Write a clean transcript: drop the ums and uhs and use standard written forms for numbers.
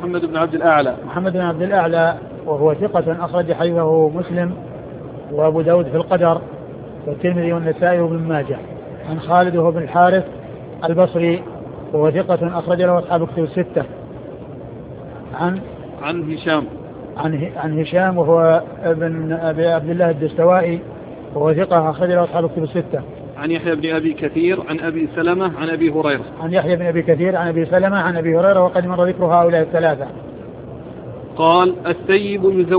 محمد بن عبد الأعلى. محمد بن عبد الأعلى وهو ثقة أخرج حديثه مسلم وأبو داود في القدر والترمذي والنسائي وابن ماجه. عن خالد وهو بن الحارث البصري وهو ثقة أخرج له أصحاب الكتب الستة. عن هشام وهو ابن أبي عبد الله الدستوائي وهو ثقة أخرج له أصحاب الكتب الستة. عن يحيى بن أبي كثير عن أبي سلمة عن أبي هريرة. عن يحيى بن أبي كثير عن أبي سلمة عن أبي هريرة وقد مر ذكر هؤلاء الثلاثة. قال الثيب